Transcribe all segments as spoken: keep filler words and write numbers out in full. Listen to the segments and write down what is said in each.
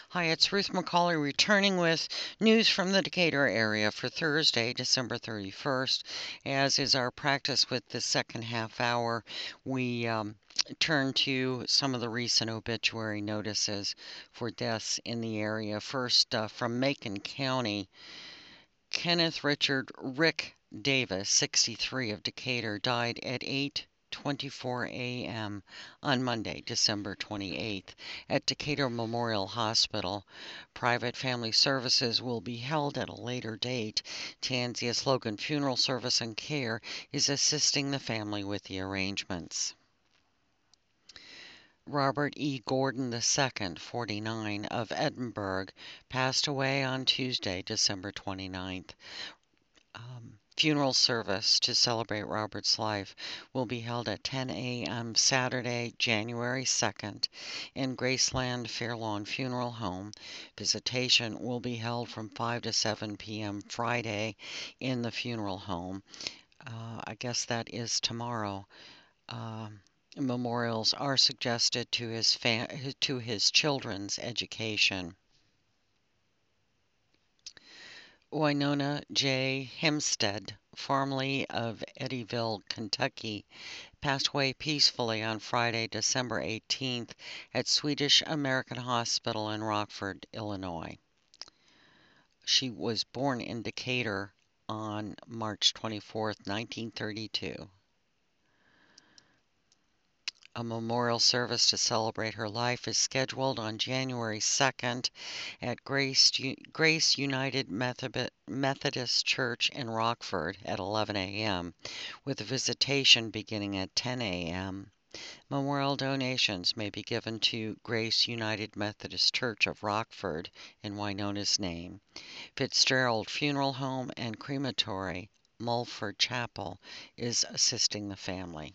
Hi, it's Ruth McCauley returning with news from the Decatur area for Thursday, December thirty-first. As is our practice with the second half hour, we um, turn to some of the recent obituary notices for deaths in the area. First, uh, from Macon County, Kenneth Richard Rick Davis, sixty-three, of Decatur, died at eight twenty-four a m on Monday, December twenty-eighth, at Decatur Memorial Hospital. Private family services will be held at a later date. Tanzia Logan Funeral Service and Care is assisting the family with the arrangements. Robert E. Gordon the second, forty-nine, of Edinburgh, passed away on Tuesday, December twenty-ninth. Um, funeral service to celebrate Robert's life will be held at ten a m Saturday, January second, in Graceland Fairlawn Funeral Home. Visitation will be held from five to seven p m Friday in the funeral home. Uh, I guess that is tomorrow. Uh, memorials are suggested to his fa- to his children's education. Winona J. Hempstead, formerly of Eddyville, Kentucky, passed away peacefully on Friday, December eighteenth, at Swedish American Hospital in Rockford, Illinois. She was born in Decatur on March twenty-fourth, nineteen thirty-two. A memorial service to celebrate her life is scheduled on January second at Grace, Grace United Methodist Church in Rockford at eleven a m, with a visitation beginning at ten a m Memorial donations may be given to Grace United Methodist Church of Rockford in Winona's name. Fitzgerald Funeral Home and Crematory, Mulford Chapel, is assisting the family.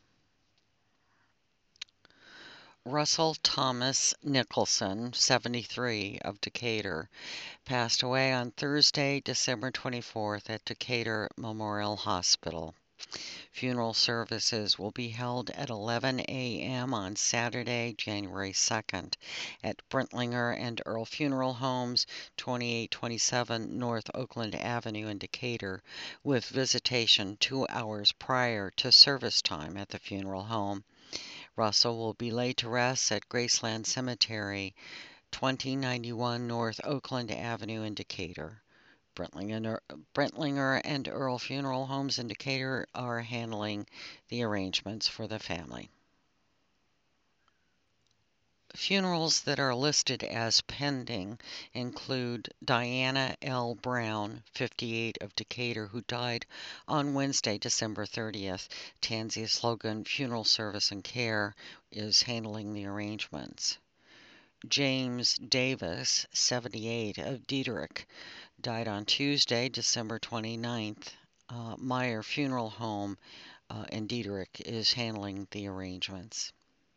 Russell Thomas Nicholson, seventy-three, of Decatur, passed away on Thursday, December twenty-fourth, at Decatur Memorial Hospital. Funeral services will be held at eleven a m on Saturday, January second, at Brentlinger and Earl Funeral Homes, twenty-eight twenty-seven North Oakland Avenue in Decatur, with visitation two hours prior to service time at the funeral home. Russell will be laid to rest at Graceland Cemetery, twenty ninety-one North Oakland Avenue in Decatur. Brentlinger and Earl Funeral Homes in Decatur are handling the arrangements for the family. Funerals that are listed as pending include Diana L. Brown, fifty-eight, of Decatur, who died on Wednesday, December thirtieth. Tanzia Logan Funeral Service and Care is handling the arrangements. James Davis, seventy-eight, of Diederich, died on Tuesday, December twenty-ninth. Uh, Meyer Funeral Home uh, in Diederich is handling the arrangements.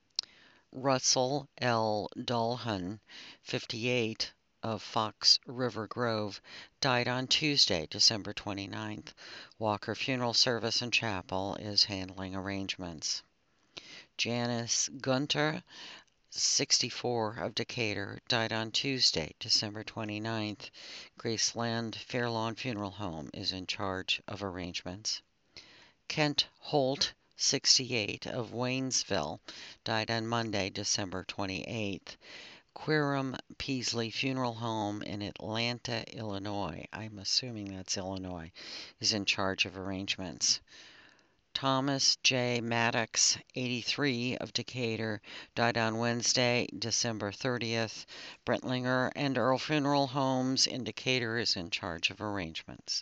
Russell L. Dulhan, fifty-eight, of Fox River Grove, died on Tuesday, December twenty-ninth. Walker Funeral Service and Chapel is handling arrangements. Janice Gunter, sixty-four, of Decatur, died on Tuesday, December twenty-ninth. Graceland Fairlawn Funeral Home is in charge of arrangements. Kent Holt, sixty-eight, of Waynesville, died on Monday, December twenty-eighth. Quirum Peasley Funeral Home in Atlanta, Illinois, I'm assuming that's Illinois, is in charge of arrangements. Thomas J. Maddox, eighty-three, of Decatur, died on Wednesday, December thirtieth. Brentlinger and Earl Funeral Homes in Decatur is in charge of arrangements.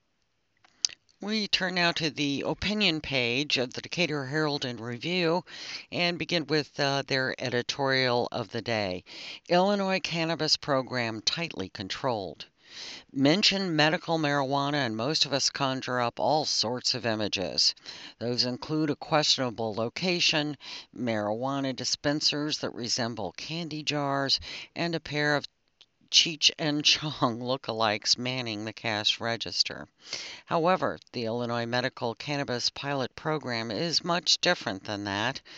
We turn now to the opinion page of the Decatur Herald and Review and begin with uh, their editorial of the day. Illinois cannabis program tightly controlled. Mention medical marijuana and most of us conjure up all sorts of images. Those include a questionable location, marijuana dispensers that resemble candy jars, and a pair of Cheech and Chong lookalikes manning the cash register. However, the Illinois Medical Cannabis Pilot Program is much different than that.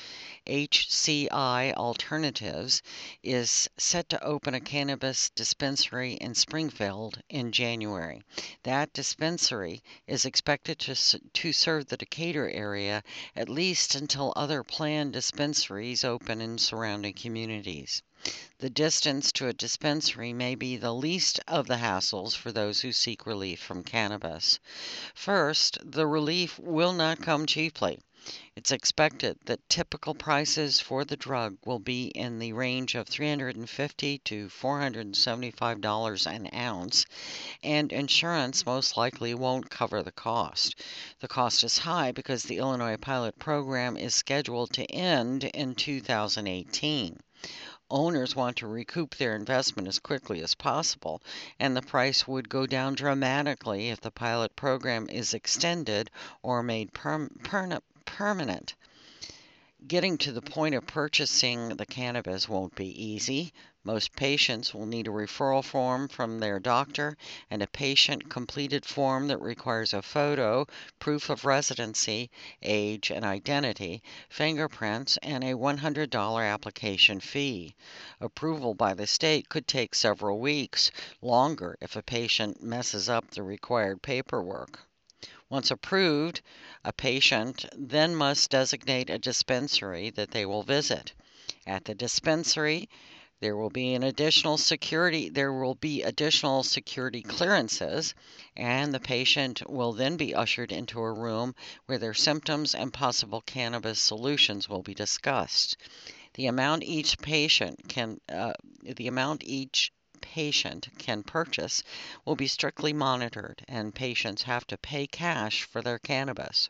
H C I Alternatives is set to open a cannabis dispensary in Springfield in January. That dispensary is expected to, to serve the Decatur area at least until other planned dispensaries open in surrounding communities. The distance to a dispensary may be the least of the hassles for those who seek relief from cannabis. First, the relief will not come cheaply. It's expected that typical prices for the drug will be in the range of three hundred fifty to four hundred seventy-five dollars an ounce, and insurance most likely won't cover the cost. The cost is high because the Illinois pilot program is scheduled to end in two thousand eighteen. Owners want to recoup their investment as quickly as possible, and the price would go down dramatically if the pilot program is extended or made perm- perna- permanent. Getting to the point of purchasing the cannabis won't be easy. Most patients will need a referral form from their doctor and a patient-completed form that requires a photo, proof of residency, age and identity, fingerprints, and a one hundred dollars application fee. Approval by the state could take several weeks, longer if a patient messes up the required paperwork. Once approved, a patient then must designate a dispensary that they will visit. At the dispensary, there will be an additional security there will be additional security clearances, and the patient will then be ushered into a room where their symptoms and possible cannabis solutions will be discussed. The amount each patient can uh, the amount each patient can purchase will be strictly monitored, and patients have to pay cash for their cannabis.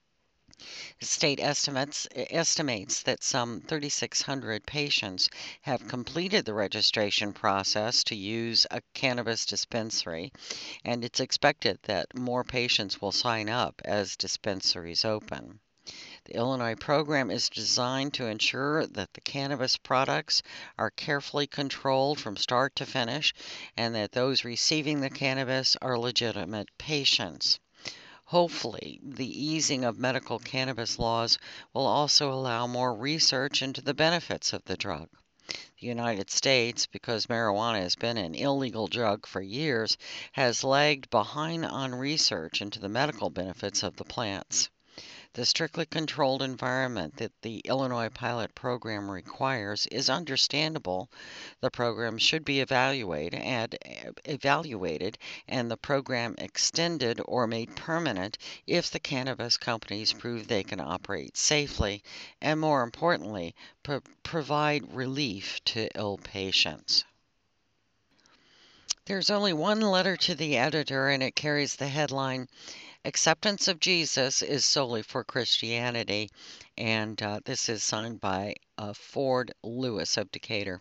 The state estimates estimates that some thirty-six hundred patients have completed the registration process to use a cannabis dispensary, and it's expected that more patients will sign up as dispensaries open. The Illinois program is designed to ensure that the cannabis products are carefully controlled from start to finish and that those receiving the cannabis are legitimate patients. Hopefully, the easing of medical cannabis laws will also allow more research into the benefits of the drug. The United States, because marijuana has been an illegal drug for years, has lagged behind on research into the medical benefits of the plants. The strictly controlled environment that the Illinois pilot program requires is understandable. The program should be evaluated and evaluated and the program extended or made permanent if the cannabis companies prove they can operate safely and, more importantly, pro- provide relief to ill patients. There's only one letter to the editor, and it carries the headline, Acceptance of Jesus is solely for Christianity, and uh, this is signed by uh, Ford Lewis of Decatur.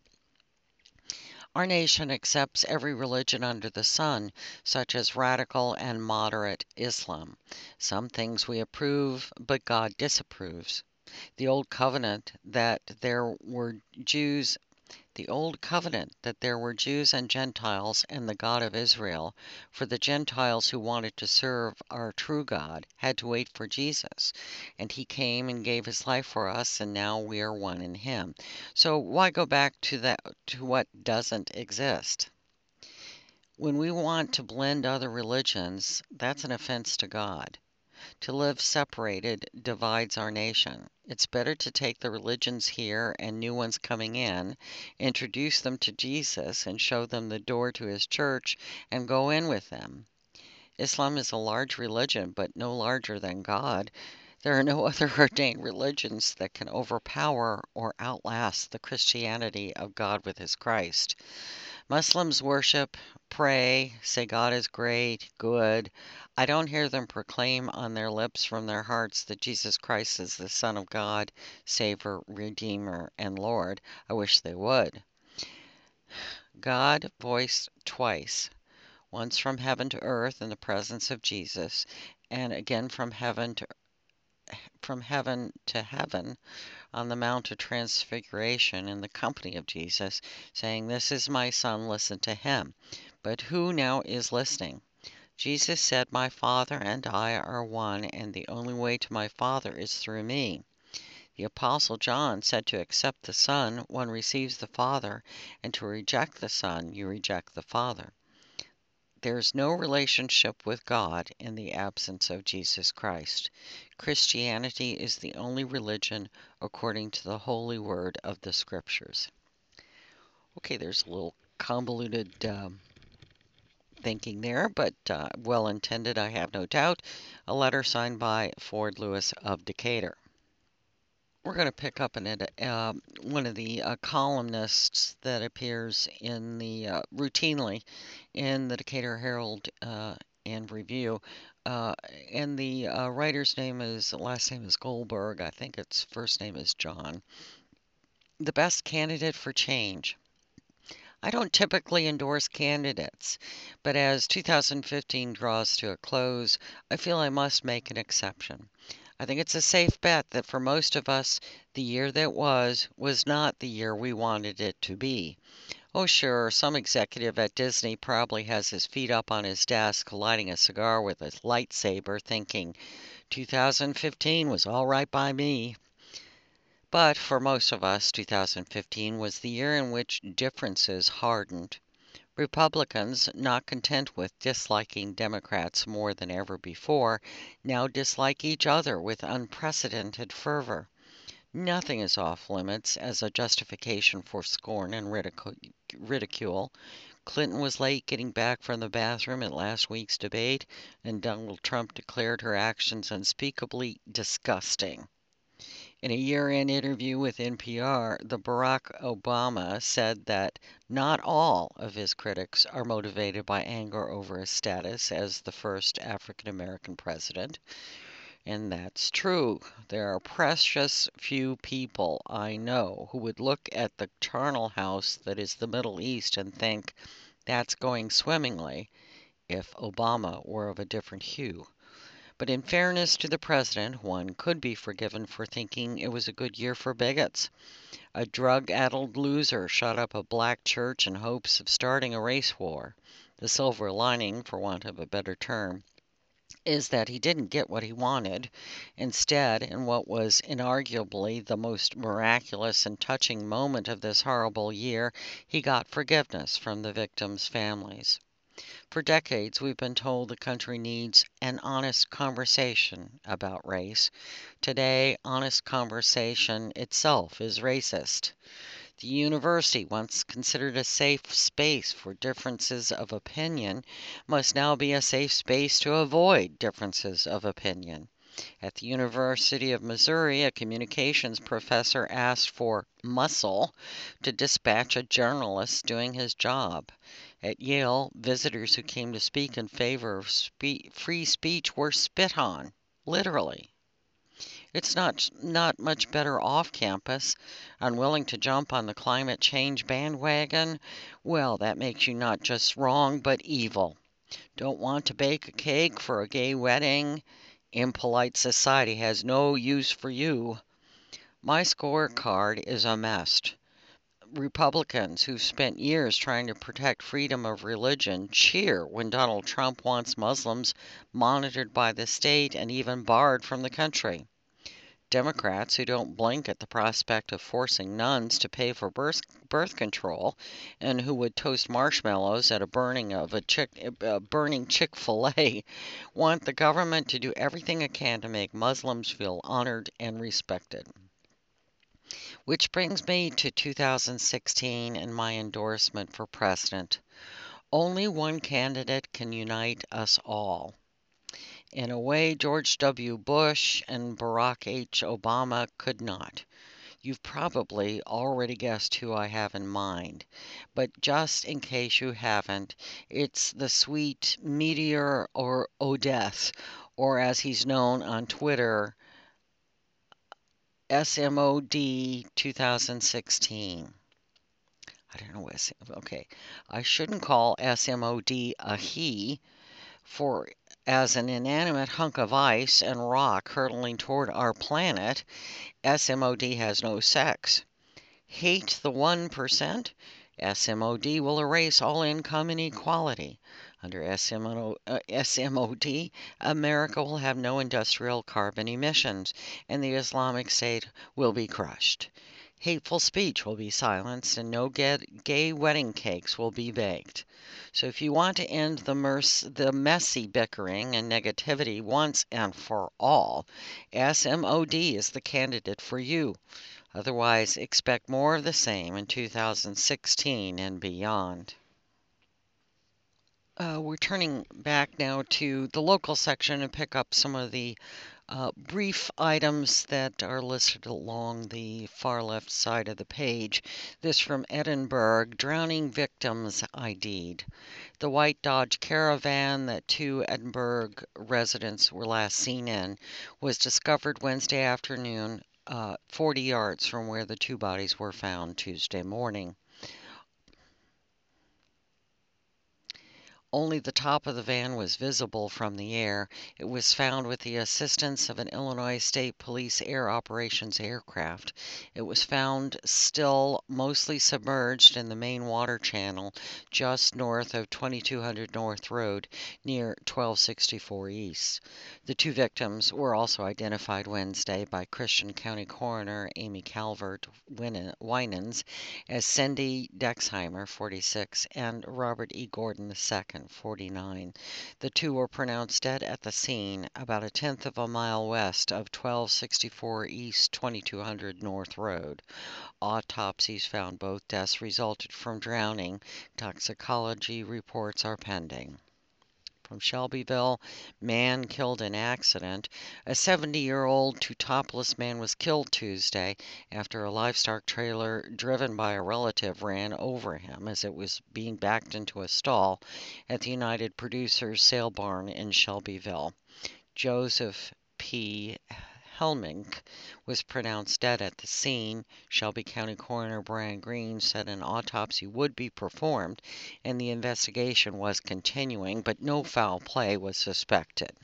Our nation accepts every religion under the sun, such as radical and moderate Islam. Some things we approve, but God disapproves. The old covenant that there were Jews the old covenant that there were Jews and Gentiles and the God of Israel, for the Gentiles who wanted to serve our true God had to wait for Jesus, and he came and gave his life for us, and now we are one in him. So why go back to that to what doesn't exist? When we want to blend other religions, that's an offense to God. To live separated divides our nation. It's better to take the religions here and new ones coming in, introduce them to Jesus, and show them the door to his church, and go in with them. Islam is a large religion, but no larger than God. There are no other ordained religions that can overpower or outlast the Christianity of God with his Christ. Muslims worship, pray, say God is great, good. I don't hear them proclaim on their lips from their hearts that Jesus Christ is the Son of God, Savior, Redeemer, and Lord. I wish they would. God voiced twice, once from heaven to earth in the presence of Jesus, and again from heaven to from heaven to heaven on the Mount of Transfiguration in the company of Jesus, saying, This is my Son, listen to him. But who now is listening? Jesus said, My Father and I are one, and the only way to my Father is through me. The Apostle John said to accept the Son, one receives the Father, and to reject the Son, you reject the Father. There is no relationship with God in the absence of Jesus Christ. Christianity is the only religion according to the holy word of the Scriptures. Okay, there's a little convoluted um, thinking there, but uh, well intended, I have no doubt. A letter signed by Ford Lewis of Decatur. We're going to pick up an ed- uh, one of the uh, columnists that appears in the uh, routinely in the Decatur Herald uh, and Review, uh, and the uh, writer's name is last name is Goldberg. I think its first name is John. The best candidate for change. I don't typically endorse candidates, but as two thousand fifteen draws to a close, I feel I must make an exception. I think it's a safe bet that for most of us, the year that was was not the year we wanted it to be. Oh, sure, some executive at Disney probably has his feet up on his desk, lighting a cigar with a lightsaber, thinking, two thousand fifteen was all right by me. But for most of us, two thousand fifteen was the year in which differences hardened. Republicans, not content with disliking Democrats more than ever before, now dislike each other with unprecedented fervor. Nothing is off limits as a justification for scorn and ridicu- ridicule. Clinton was late getting back from the bathroom at last week's debate, and Donald Trump declared her actions unspeakably disgusting. In a year-end interview with N P R, the Barack Obama said that not all of his critics are motivated by anger over his status as the first African American president. And that's true. There are precious few people I know who would look at the charnel house that is the Middle East and think that's going swimmingly if Obama were of a different hue. But in fairness to the president, one could be forgiven for thinking it was a good year for bigots. A drug-addled loser shot up a black church in hopes of starting a race war. The silver lining, for want of a better term, is that he didn't get what he wanted. Instead, in what was inarguably the most miraculous and touching moment of this horrible year, he got forgiveness from the victims' families. For decades, we've been told the country needs an honest conversation about race. Today, honest conversation itself is racist. The university, once considered a safe space for differences of opinion, must now be a safe space to avoid differences of opinion. At the University of Missouri, a communications professor asked for muscle to dispatch a journalist doing his job. At Yale, visitors who came to speak in favor of spe- free speech were spit on, literally. It's not not much better off campus. Unwilling to jump on the climate change bandwagon? Well, that makes you not just wrong, but evil. Don't want to bake a cake for a gay wedding? Impolite society has no use for you. My scorecard is a mess. Republicans who've spent years trying to protect freedom of religion cheer when Donald Trump wants Muslims monitored by the state and even barred from the country. Democrats who don't blink at the prospect of forcing nuns to pay for birth, birth control and who would toast marshmallows at a burning of a chick, uh, burning Chick-fil-A want the government to do everything it can to make Muslims feel honored and respected. Which brings me to two thousand sixteen and my endorsement for president. Only one candidate can unite us all. In a way, George W. Bush and Barack H. Obama could not. You've probably already guessed who I have in mind, but just in case you haven't, it's the sweet Meteor or Odeth, or as he's known on Twitter, S M O D twenty sixteen. I don't know what S M O D, okay. I shouldn't call S M O D a he, for as an inanimate hunk of ice and rock hurtling toward our planet, S M O D has no sex. Hate the one percent? S M O D will erase all income inequality. Under S M O, uh, S M O D, America will have no industrial carbon emissions, and the Islamic State will be crushed. Hateful speech will be silenced, and no gay wedding cakes will be baked. So if you want to end the, merc- the messy bickering and negativity once and for all, S M O D is the candidate for you. Otherwise, expect more of the same in two thousand sixteen and beyond. Uh, we're turning back now to the local section and pick up some of the uh, brief items that are listed along the far left side of the page. This from Edinburgh, drowning victims I D'd. The white Dodge Caravan that two Edinburgh residents were last seen in was discovered Wednesday afternoon, uh, forty yards from where the two bodies were found Tuesday morning. Only the top of the van was visible from the air. It was found with the assistance of an Illinois State Police Air Operations aircraft. It was found still mostly submerged in the main water channel just north of twenty-two hundred North Road near twelve sixty-four East. The two victims were also identified Wednesday by Christian County Coroner Amy Calvert Winans as Cindy Dexheimer, forty-six, and Robert E. Gordon the second, forty-nine. The two were pronounced dead at the scene, about a tenth of a mile west of twelve sixty-four East twenty-two hundred North Road. Autopsies found both deaths resulted from drowning. Toxicology reports are pending. From Shelbyville, man killed in accident. A seventy-year-old two-topless man was killed Tuesday after a livestock trailer driven by a relative ran over him as it was being backed into a stall at the United Producers Sale Barn in Shelbyville. Joseph P. Helmink was pronounced dead at the scene. Shelby County Coroner Brian Green said an autopsy would be performed and the investigation was continuing, but no foul play was suspected.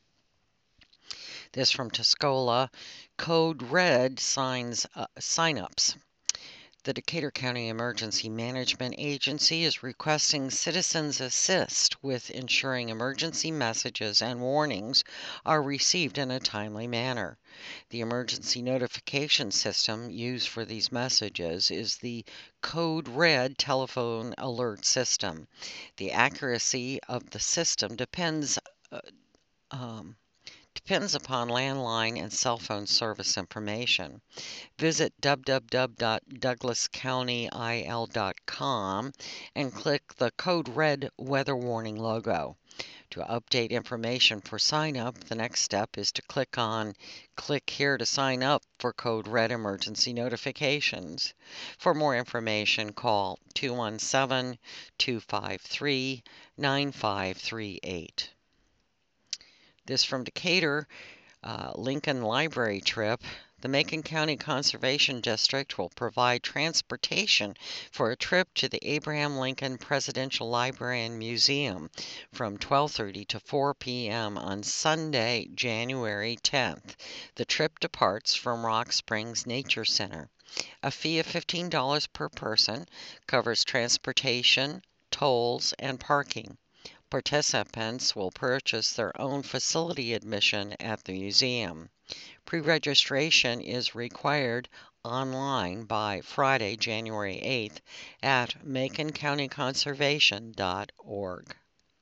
This from Tuscola. Code Red signs uh, sign-ups. The Decatur County Emergency Management Agency is requesting citizens assist with ensuring emergency messages and warnings are received in a timely manner. The emergency notification system used for these messages is the Code Red telephone alert system. The accuracy of the system depends uh, um, depends upon landline and cell phone service information. Visit w w w dot douglas county i l dot com and click the Code Red weather warning logo. To update information for sign up, the next step is to click on Click here to sign up for Code Red emergency notifications. For more information, call two one seven, two five three, nine five three eight. This from Decatur, uh, Lincoln Library trip. The Macon County Conservation District will provide transportation for a trip to the Abraham Lincoln Presidential Library and Museum from twelve thirty to four p m on Sunday, January tenth. The trip departs from Rock Springs Nature Center. A fee of fifteen dollars per person covers transportation, tolls, and parking. Participants will purchase their own facility admission at the museum. Pre-registration is required online by Friday, January eighth at macon county conservation dot org.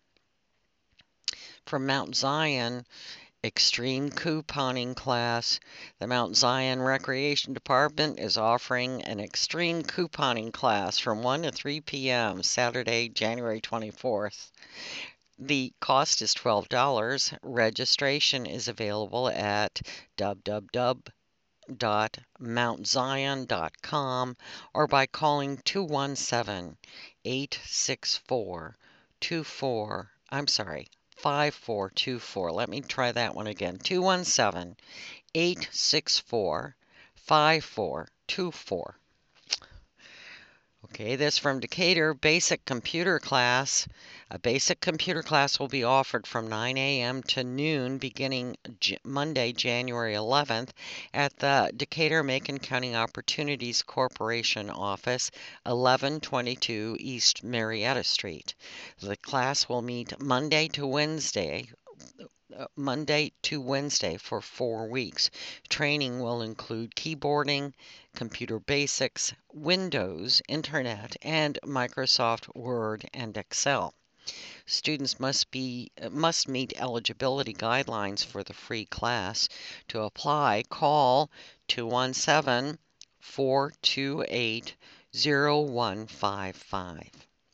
From Mount Zion, Extreme Couponing Class. The Mount Zion Recreation Department is offering an extreme couponing class from one to three p m Saturday, January twenty-fourth. The cost is twelve dollars. Registration is available at w w w dot mount zion dot com or by calling two one seven, eight six four, two four, I'm sorry, five four two four. Let me try that one again. two one seven, eight six four, five four two four. Okay, this from Decatur, basic computer class. A basic computer class will be offered from nine a m to noon beginning J- Monday, January eleventh at the Decatur Macon County Opportunities Corporation office, eleven twenty-two East Marietta Street. The class will meet Monday to Wednesday uh, Monday to Wednesday for four weeks. Training will include keyboarding, computer basics, Windows, Internet, and Microsoft Word and Excel. Students must be uh, must meet eligibility guidelines for the free class. To apply, call two one seven, four two eight, zero one five five.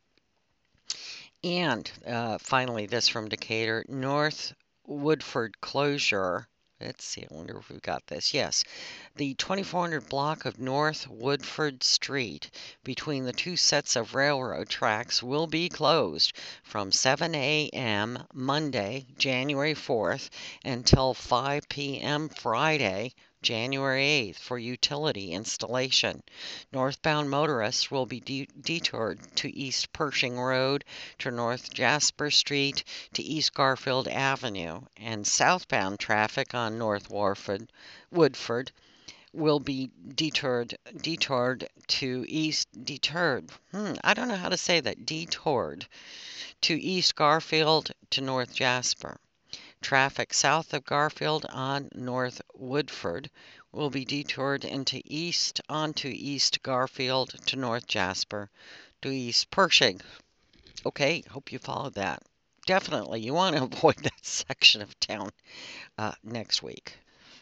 And uh, finally, this from Decatur, North Woodford closure. Let's see, I wonder if we've got this. Yes, the twenty-four hundred block of North Woodford Street between the two sets of railroad tracks will be closed from seven a m Monday, January fourth until five p m Friday, January eighth for utility installation. Northbound motorists will be de- detoured to East Pershing Road, to North Jasper Street, to East Garfield Avenue, and southbound traffic on North Warford, Woodford will be detoured detoured to East deterred. Hmm, I don't know how to say that. Detoured to East Garfield to North Jasper. Traffic south of Garfield on North Woodford will be detoured into east onto East Garfield to North Jasper to East Pershing. Okay, hope you followed that. Definitely, you want to avoid that section of town uh, next week.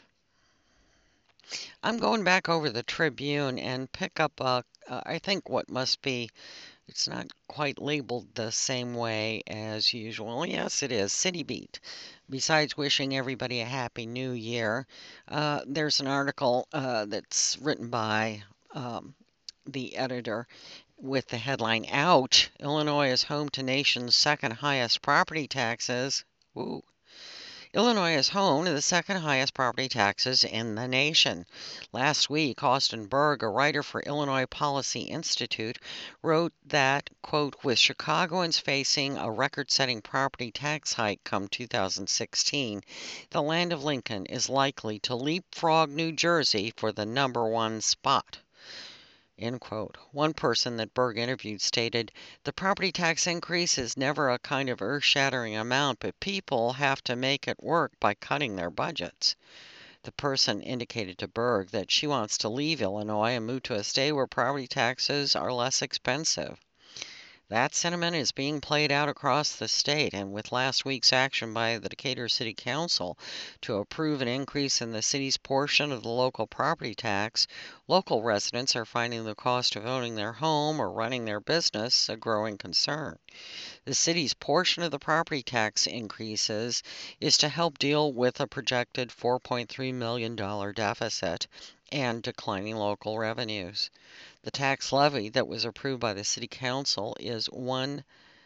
I'm going back over the Tribune and pick up, uh, uh, I think, what must be, it's not quite labeled the same way as usual. Yes, it is, City Beat. Besides wishing everybody a happy new year, uh, there's an article uh, that's written by um, the editor with the headline, Ouch, Illinois is home to nation's second highest property taxes. Ooh. Illinois is home to the second highest property taxes in the nation. Last week, Austin Berg, a writer for Illinois Policy Institute, wrote that, quote, with Chicagoans facing a record-setting property tax hike come two thousand sixteen, the land of Lincoln is likely to leapfrog New Jersey for the number one spot. End quote. One person that Berg interviewed stated, the property tax increase is never a kind of earth-shattering amount, but people have to make it work by cutting their budgets. The person indicated to Berg that she wants to leave Illinois and move to a state where property taxes are less expensive. That sentiment is being played out across the state, and with last week's action by the Decatur City Council to approve an increase in the city's portion of the local property tax, local residents are finding the cost of owning their home or running their business a growing concern. The city's portion of the property tax increases is to help deal with a projected four point three million dollars deficit and declining local revenues. The tax levy that was approved by the City Council is one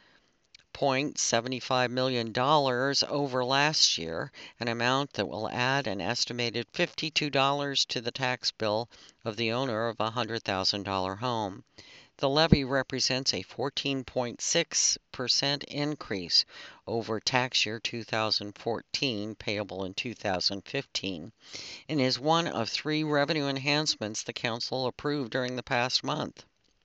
point seven five million dollars over last year, an amount that will add an estimated fifty-two dollars to the tax bill of the owner of a one hundred thousand dollars home. The levy represents a fourteen point six percent increase over tax year two thousand fourteen, payable in two thousand fifteen, and is one of three revenue enhancements the council approved during the past month.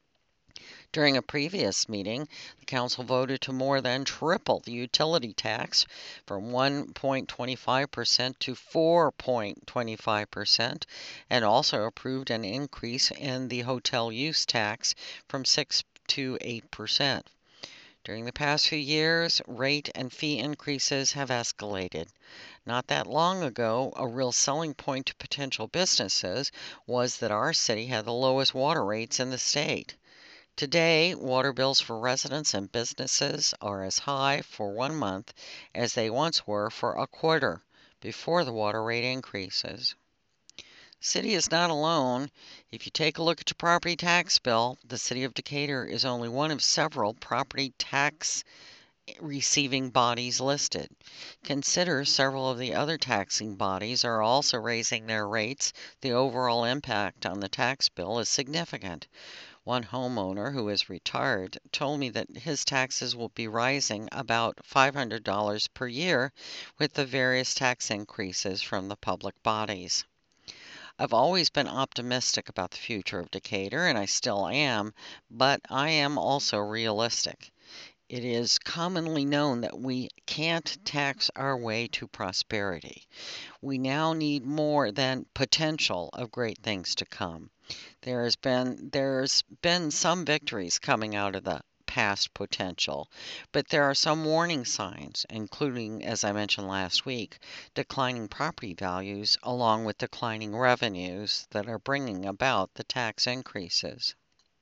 During a previous meeting, the council voted to more than triple the utility tax from one point two five percent to four point two five percent and also approved an increase in the hotel use tax from six to eight percent. During the past few years, rate and fee increases have escalated. Not that long ago, a real selling point to potential businesses was that our city had the lowest water rates in the state. Today, water bills for residents and businesses are as high for one month as they once were for a quarter before the water rate increases. The city is not alone. If you take a look at your property tax bill, the city of Decatur is only one of several property tax receiving bodies listed. Consider several of the other taxing bodies are also raising their rates. The overall impact on the tax bill is significant. One homeowner who is retired told me that his taxes will be rising about five hundred dollars per year with the various tax increases from the public bodies. I've always been optimistic about the future of Decatur, and I still am, but I am also realistic. It is commonly known that we can't tax our way to prosperity. We now need more than potential of great things to come. There has been there's been some victories coming out of the past potential, but there are some warning signs, including, as I mentioned last week, declining property values along with declining revenues that are bringing about the tax increases.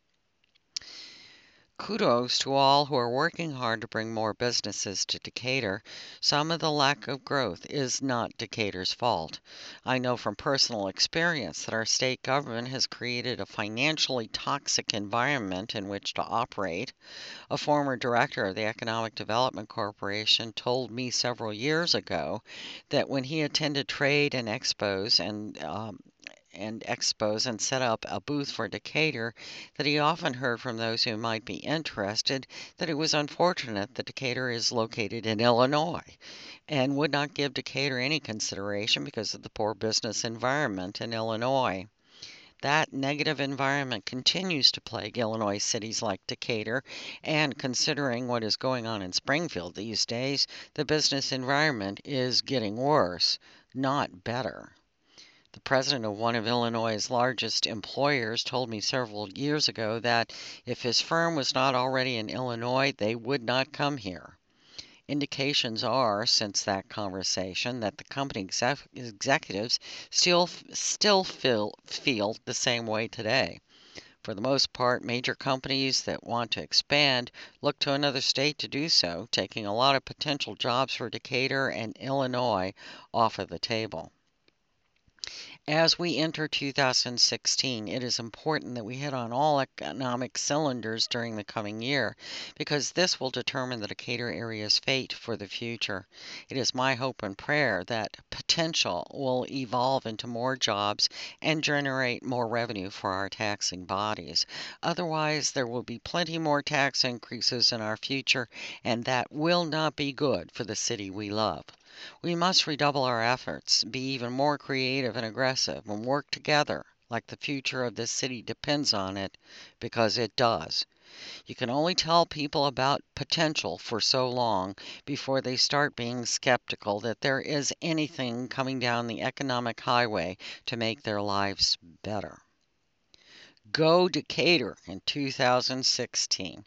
Kudos to all who are working hard to bring more businesses to Decatur. Some of the lack of growth is not Decatur's fault. I know from personal experience that our state government has created a financially toxic environment in which to operate. A former director of the Economic Development Corporation told me several years ago that when he attended trade and expos and um, and expos and set up a booth for Decatur, that he often heard from those who might be interested that it was unfortunate that Decatur is located in Illinois and would not give Decatur any consideration because of the poor business environment in Illinois. That negative environment continues to plague Illinois cities like Decatur, and considering what is going on in Springfield these days, the business environment is getting worse, not better. The president of one of Illinois' largest employers told me several years ago that if his firm was not already in Illinois, they would not come here. Indications are, since that conversation, that the company exec- executives still still feel feel the same way today. For the most part, major companies that want to expand look to another state to do so, taking a lot of potential jobs for Decatur and Illinois off of the table. As we enter two thousand sixteen, it is important that we hit on all economic cylinders during the coming year because this will determine the Decatur area's fate for the future. It is my hope and prayer that potential will evolve into more jobs and generate more revenue for our taxing bodies. Otherwise, there will be plenty more tax increases in our future, and that will not be good for the city we love. We must redouble our efforts, be even more creative and aggressive, and work together like the future of this city depends on it, because it does. You can only tell people about potential for so long before they start being skeptical that there is anything coming down the economic highway to make their lives better. Go Decatur in two thousand sixteen.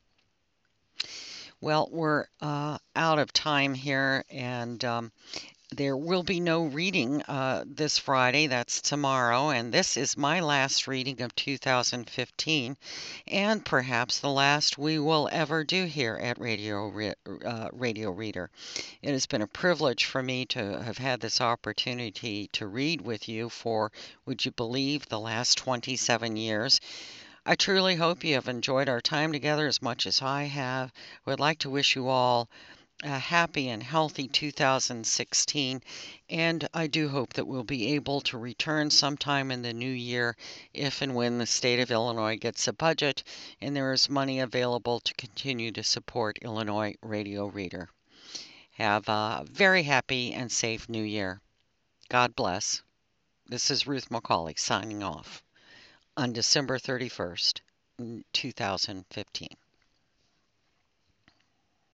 Well, we're uh, out of time here, and um, there will be no reading uh, this Friday. That's tomorrow, and this is my last reading of two thousand fifteen, and perhaps the last we will ever do here at Radio Re- uh, Radio Reader. It has been a privilege for me to have had this opportunity to read with you for, would you believe, the last twenty-seven years. I truly hope you have enjoyed our time together as much as I have. I would like to wish you all a happy and healthy two thousand sixteen, and I do hope that we'll be able to return sometime in the new year if and when the state of Illinois gets a budget and there is money available to continue to support Illinois Radio Reader. Have a very happy and safe new year. God bless. This is Ruth McCauley signing off on December thirty-first, two thousand fifteen.